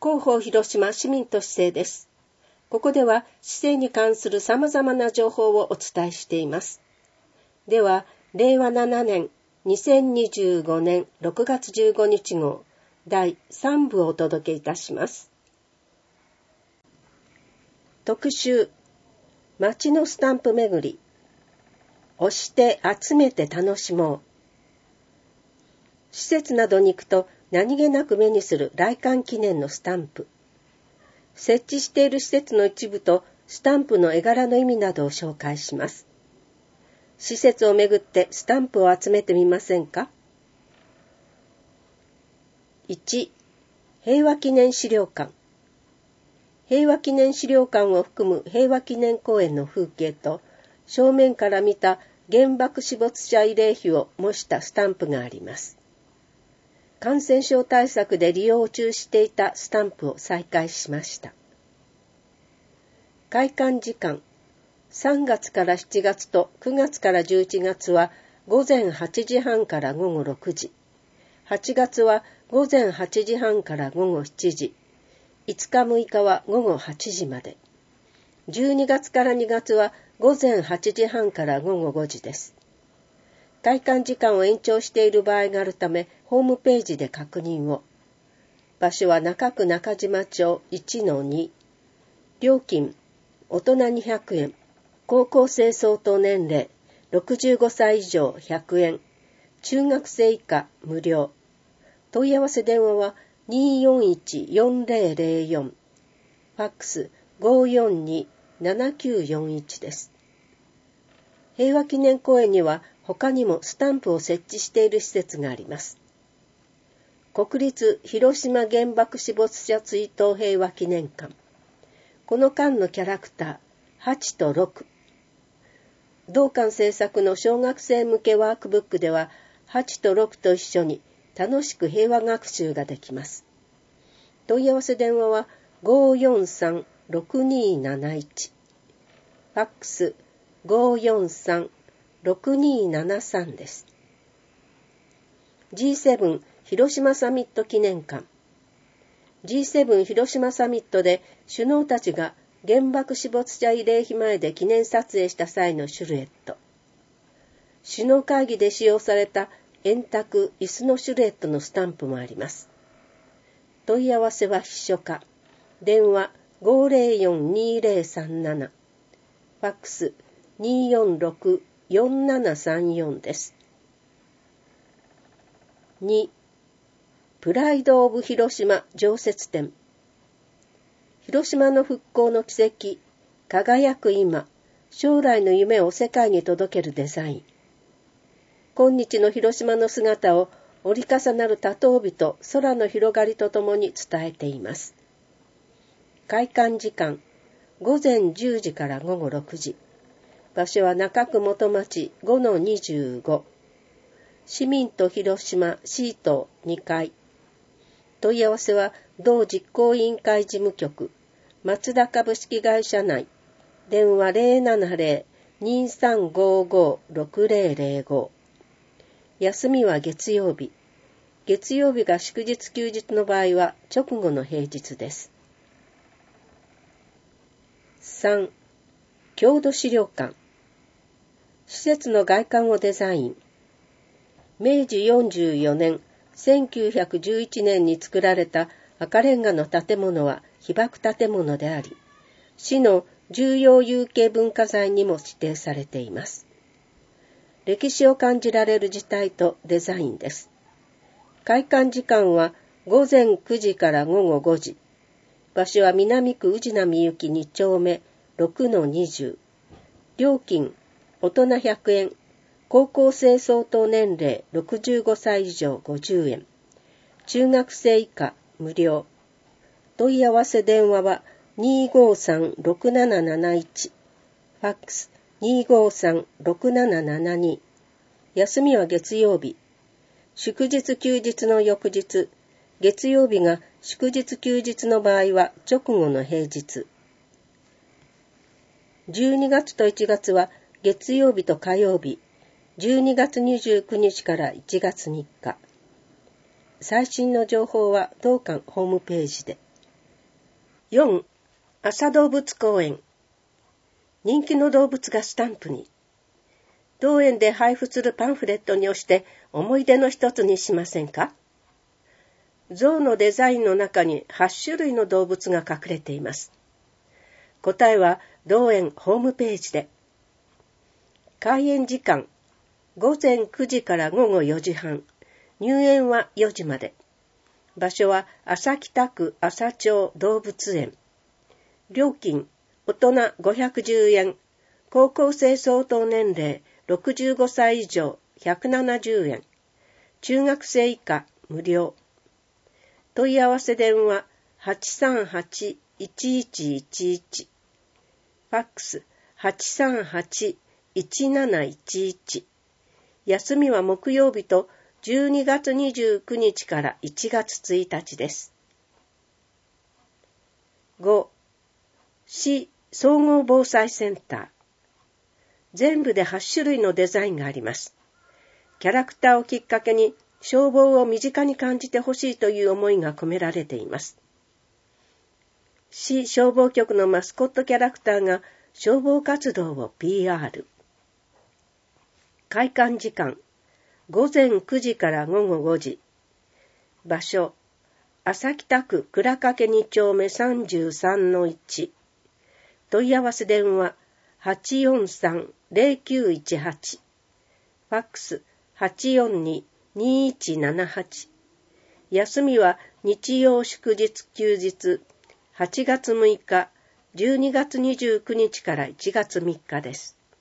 広報広島市民都市政です。ここでは市政に関する様々な情報をお伝えしています。では、令和7年2025年6月15日号第3部をお届けいたします。特集、街のスタンプ巡り、押して集めて楽しもう。施設などに行くと何気なく目にする来館記念のスタンプ。設置している施設の一部とスタンプの絵柄の意味などを紹介します。施設をめぐってスタンプを集めてみませんか？ 1. 平和記念資料館。平和記念資料館を含む平和記念公園の風景と正面から見た原爆死没者慰霊碑を模したスタンプがあります。感染症対策で利用を中止していたスタンプを再開しました。開館時間、3月から7月と9月から11月は午前8時半から午後6時、8月は午前8時半から午後7時、5日6日は午後8時まで、12月から2月は午前8時半から午後5時です。開館時間を延長している場合があるため、ホームページで確認を。場所は中区中島町 1-2。料金、大人200円。高校生相当年齢、65歳以上100円。中学生以下無料。問い合わせ電話は241-4004。ファックス542-7941です。平和記念公園には他にもスタンプを設置している施設があります。国立広島原爆死没者追悼平和記念館。この館のキャラクター、8と6。同館制作の小学生向けワークブックでは、8と6と一緒に楽しく平和学習ができます。問い合わせ電話は543-6271。ファックス543-6273です。G7 広島サミット記念館。G7 広島サミットで首脳たちが原爆死没者慰霊碑前で記念撮影した際のシルエット。首脳会議で使用された円卓、椅子のシルエットのスタンプもあります。問い合わせは秘書課。電話504-2037。ファックス246-4734です。2. プライド・オブ・広島常設展。広島の復興の軌跡、輝く今、将来の夢を世界に届けるデザイン。今日の広島の姿を折り重なる多灯火と空の広がりとともに伝えています。開館時間、午前10時から午後6時。場所は中区元町 5-25。市民と広島シート2階。問い合わせは同実行委員会事務局、松田株式会社内。電話070-2355-6005。休みは月曜日。月曜日が祝日休日の場合は直後の平日です。3. 郷土資料館。施設の外観をデザイン。明治44年、1911年に作られた赤レンガの建物は被爆建物であり、市の重要有形文化財にも指定されています。歴史を感じられる字体とデザインです。開館時間は午前9時から午後5時。場所は南区宇治波行2丁目 6-20。料金、大人100円。高校生相当年齢65歳以上50円。中学生以下無料。問い合わせ電話は253-6771。ファックス253-6772。休みは月曜日。祝日休日の翌日。月曜日が祝日休日の場合は直後の平日。12月と1月は月曜日と火曜日。12月29日から1月3日。最新の情報は同館ホームページで。 4. 朝動物公園。人気の動物がスタンプに。当園で配布するパンフレットに押して思い出の一つにしませんか？象のデザインの中に8種類の動物が隠れています。答えは同園ホームページで。開園時間、午前9時から午後4時半。入園は4時まで。場所は朝北区朝町動物園。料金、大人510円。高校生相当年齢65歳以上170円。中学生以下無料。問い合わせ電話 838-1111。ファックス 838-1711。休みは木曜日と12月29日から1月1日です。5. 市総合防災センター。全部で8種類のデザインがあります。キャラクターをきっかけに消防を身近に感じてほしいという思いが込められています。市消防局のマスコットキャラクターが消防活動を PR。開館時間、午前9時から午後5時。場所、朝北区倉掛2丁目 33-1。問い合わせ電話 843-0918。ファックス 842-2178。休みは日曜祝日休日8月6日、12月29日から1月3日です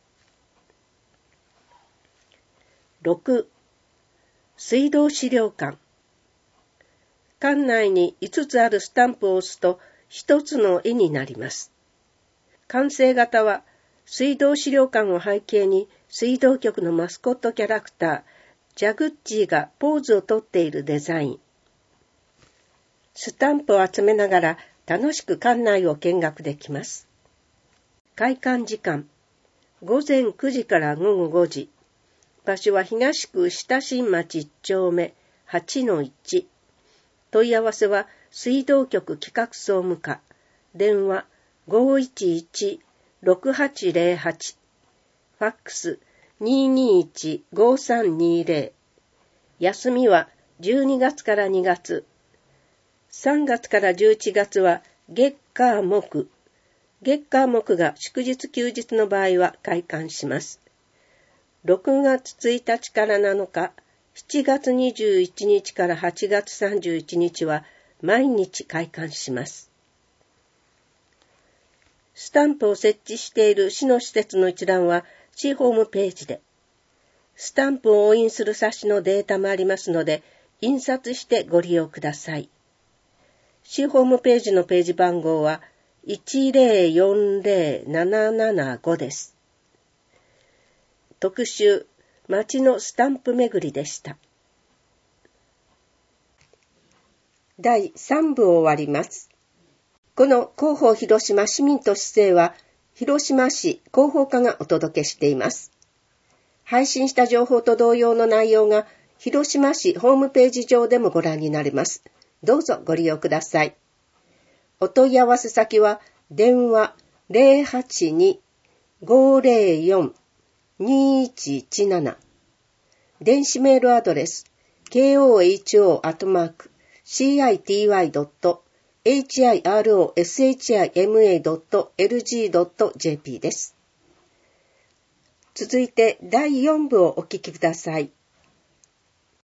。6. 水道資料館。館内に5つあるスタンプを押すと1つの絵になります。完成型は水道資料館を背景に水道局のマスコットキャラクター、ジャグッジーがポーズをとっているデザイン。スタンプを集めながら楽しく館内を見学できます。開館時間、午前9時から午後5時。場所は東区下新町1丁目 8-1。問い合わせは水道局企画総務課。電話 511-6808。ファックス 221-5320。休みは12月から2月。3月から11月は月火木。月火木が祝日休日の場合は開館します。6月1日から7日、7月21日から8月31日は毎日開館します。スタンプを設置している市の施設の一覧は市ホームページで、スタンプを押印する冊子のデータもありますので、印刷してご利用ください。市ホームページのページ番号は1040775です。特集、町のスタンプ巡りでした。第3部を終わります。この広報広島市民と市政は、広島市広報課がお届けしています。配信した情報と同様の内容が、広島市ホームページ上でもご覧になれます。どうぞご利用ください。お問い合わせ先は、電話 082-504-2117。電子メールアドレス koho@city.hirosHIMA.lg.jp です。続いて第4部をお聞きください。